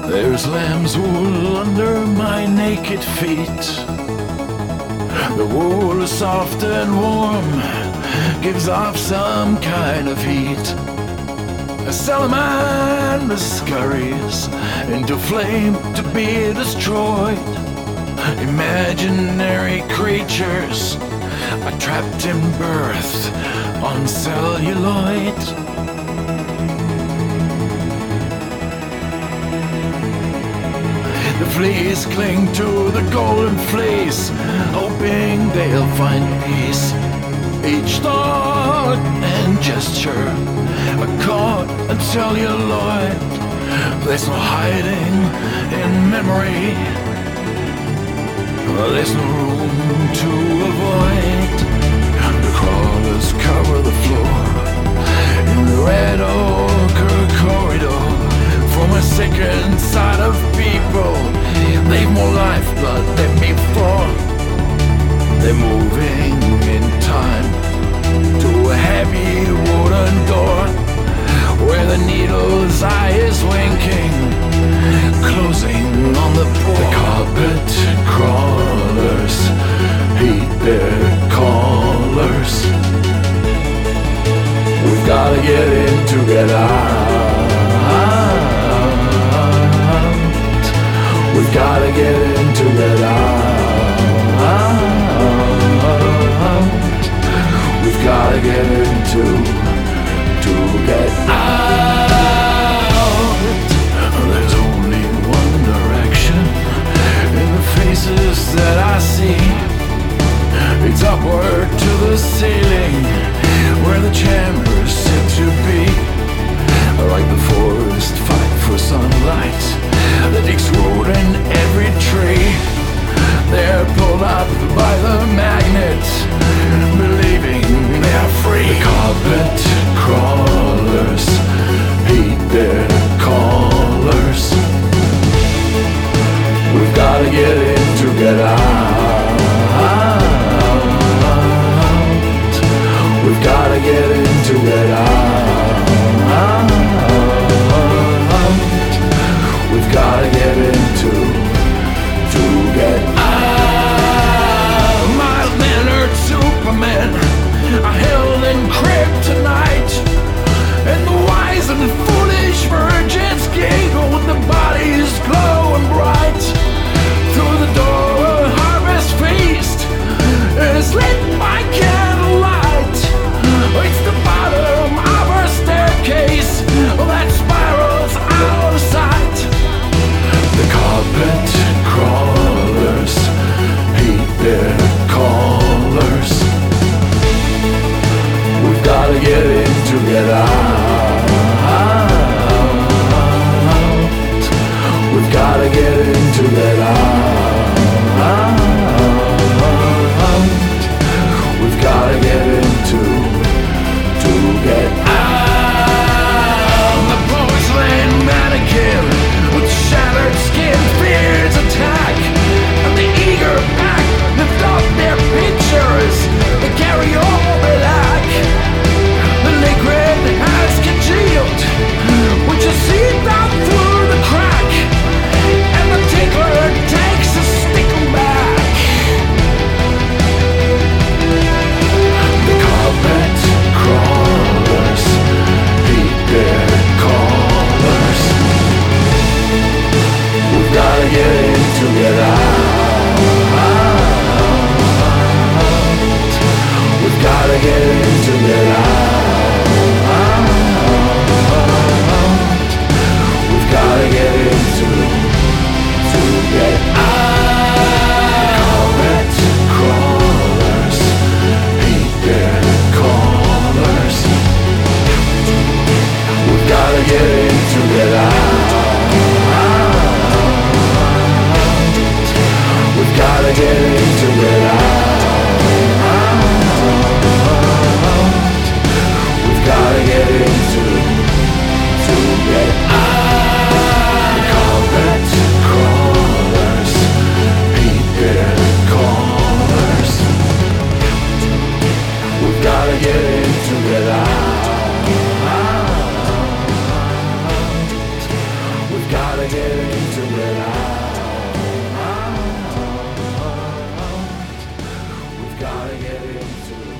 There's lamb's wool under my naked feet. The wool is soft and warm, gives off some kind of heat. A salamander scurries into flame to be destroyed. Imaginary creatures are trapped in birth on celluloid. The fleas cling to the golden fleece, hoping they'll find peace. Each thought and gesture are caught in celluloid. There's no hiding in memory. There's no room to avoid. The crawlers cover the floor in the red ochre corridor. From a second side of people, they've more lifeblood than before. They're moving in time to a heavy wooden door, where the needle's eye is winking, closing on the poor. The carpet crawlers heed their callers. We've gotta get in to get out. We've gotta get in to get out. We've gotta get into to get out. There's only one direction in the faces that I see. It's upward to the ceiling, where the chambers seem to be. Like the forest fight for sunlight, the digs root in every tree. They're pulled up by the magnet, believing they're free. The carpet crawlers heed their callers. We've gotta get in to get out. We've gotta get in to get out. We've gotta get into to get out. Mild-mannered Superman are held in kryptonite, and the wise and foolish virgins giggle with the bodies glowing bright. Through the door, a harvest feast is lit by candlelight. It's the bottom of our staircase that spirals out of sight. The carpet crawlers heed their callers. We've gotta get in to get out. We've gotta get in to get out. We've gotta get into to get out. The porcelain mannequin with shattered skin fears attack, and the eager pack lift up their pictures. They carry all they lack. The liquid has congealed, which is seeped out through the crack, and the tickler takes a stickle back. The carpet crawlers heed their callers. We've gotta get in to get out. We've gotta get in to get out. We've gotta get into to get out. Carpet crawlers heed their callers. We've gotta get in to get out. We've gotta get in to get out. We've gotta get into to get out. Carpet crawlers heed their callers. We've gotta get in to get out. We've gotta get in. it out. We've gotta get into